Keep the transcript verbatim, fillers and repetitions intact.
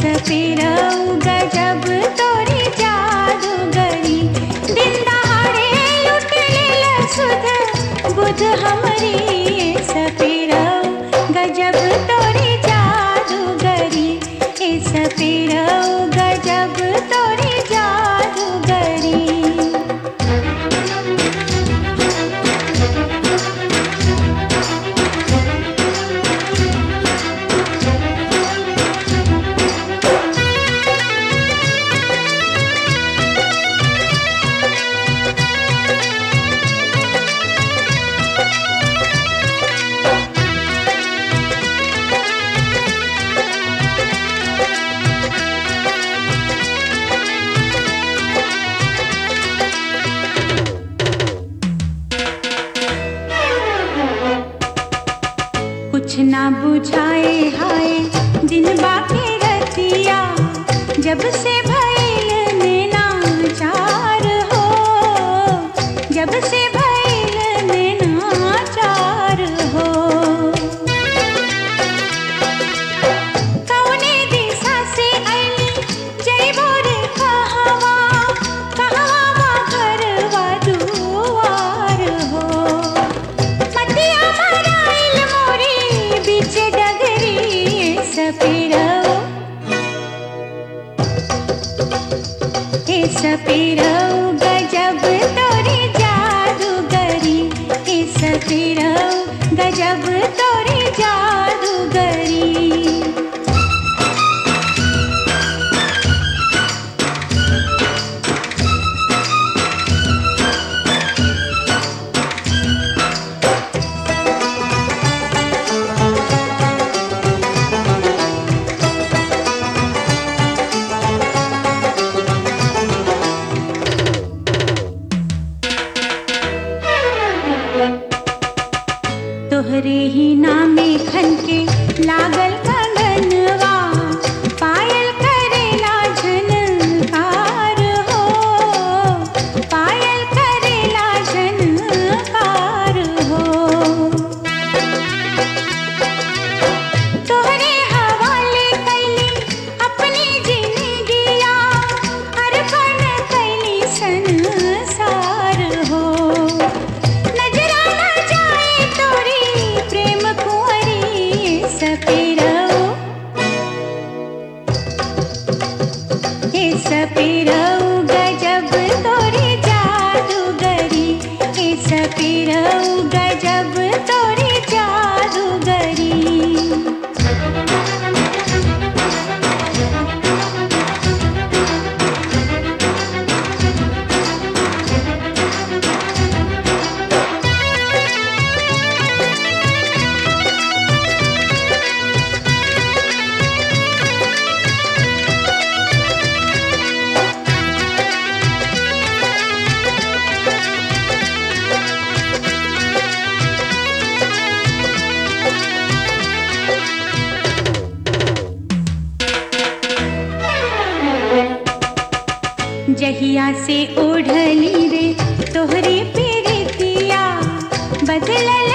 सपेरऊ गजब तोरी जादूगरी, दिन दहाड़े लुट लेल सुध बुध हमरी। ए सपेरऊ गजब तोरी जादूगरी, ए सपेरऊ गजब तोरी जादूगरी। कुछ ना बुझाए हाय दिन बाकी रतिया, जब से भइल नैना चार हो, जब से भइल नैना चार हो। कौने दिशा से आईली जइबो रे कहवा, कहवा बा घरवा दुआर हो। मतिया मराइल मोरी बीच डगरी, ए सपेरऊ, ए सपेरऊ गजब तोरी जादूगरी, ए सपेरऊ गजब तोरी जादूगरी। तोहरे ही नामे खन के लागल कंगनवा, पायल करेला झनकार हो, पायल करेला झनकार हो। तोहरे हवाले कैली अपनी जिंदगिया, अर्पण कैली संसार हो। नजरा न जाए तोरी प्रेम कुंवरी, ए सपेरऊ, ए सपेरऊ गजब तोरी जादूगरी, ए सपेरऊ गजब तोरी जादूगरी। जहिया से ओढ़ली रे तोहरी प्रीतिया, बदलल